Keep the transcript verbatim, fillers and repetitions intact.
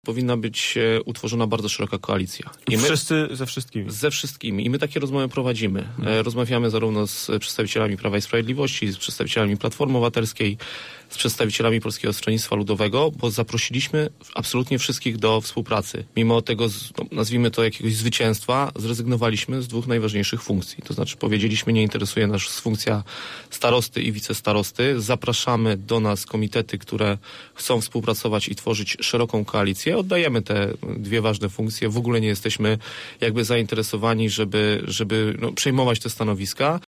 Powinna być utworzona bardzo szeroka koalicja. I my, wszyscy ze wszystkimi? Ze wszystkimi. I my takie rozmowy prowadzimy. Hmm. Rozmawiamy zarówno z przedstawicielami Prawa i Sprawiedliwości, z przedstawicielami Platformy Obywatelskiej, z przedstawicielami Polskiego Stronnictwa Ludowego, bo zaprosiliśmy absolutnie wszystkich do współpracy. Mimo tego, no, nazwijmy to jakiegoś zwycięstwa, zrezygnowaliśmy z dwóch najważniejszych funkcji. To znaczy powiedzieliśmy, nie interesuje nas funkcja starosty i wicestarosty. Zapraszamy do nas komitety, które chcą współpracować i tworzyć szeroką koalicję. Oddajemy te dwie ważne funkcje. W ogóle nie jesteśmy jakby zainteresowani, żeby, żeby no, przejmować te stanowiska.